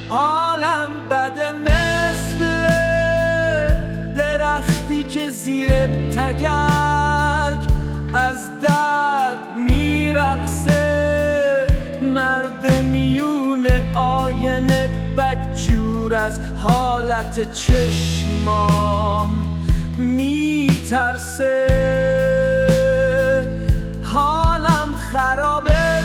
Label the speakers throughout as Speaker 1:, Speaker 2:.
Speaker 1: حالم بده مثل درختی که زیر تگرگ از درد میرقصه. مرد میون آینه بدجور از حالت چشمام میترسه. حالم خرابه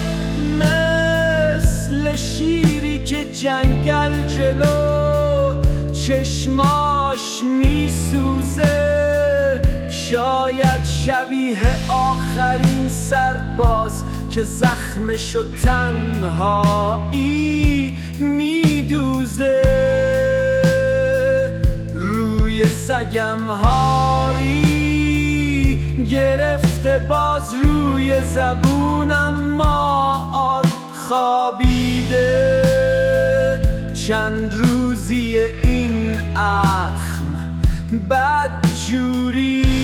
Speaker 1: مثل شیری که جنگل جلو چشماش میسوزه. شاید شبیه آخرین سرباز که زخمشو تنهایی میدوزه. روی سگم هاری گرفته باز روی زبونم مار خوابیده. چند روزی این اخم بدجوری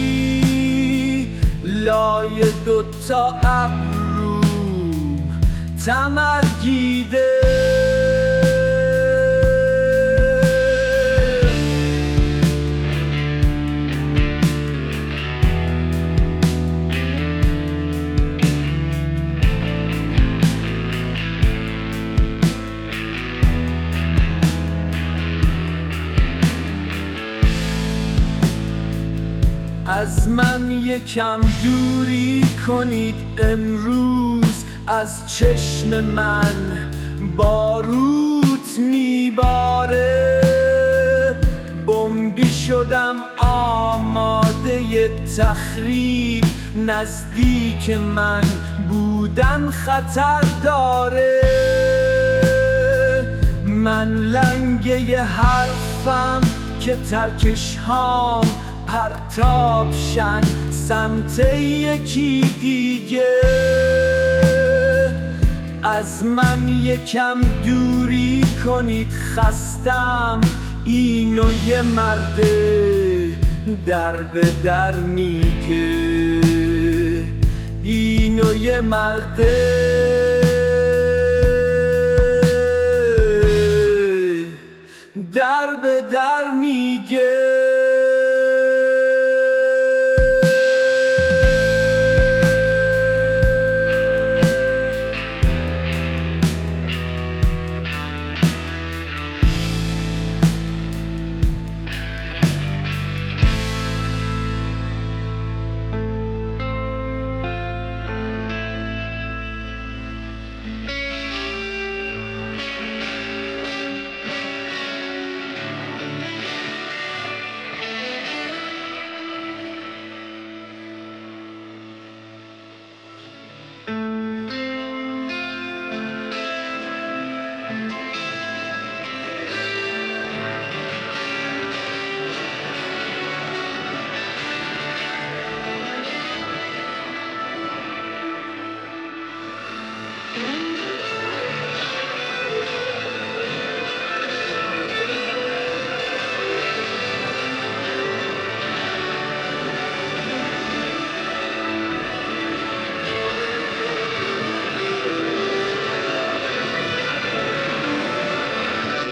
Speaker 1: لای دوتا ابروم تمرگیده. از من یکم دوری کنید امروز، از چشم من باروت میباره. بمبی شدم آماده تخریب، نزدیک من بودن خطر داره. من لنگه حرفم که ترکش هام پرتاب شن سمت یکی دیگه. از من یکم دوری کنید خستم، اینو یه مرد در به در میگه. اینو یه مرد در به در میگه.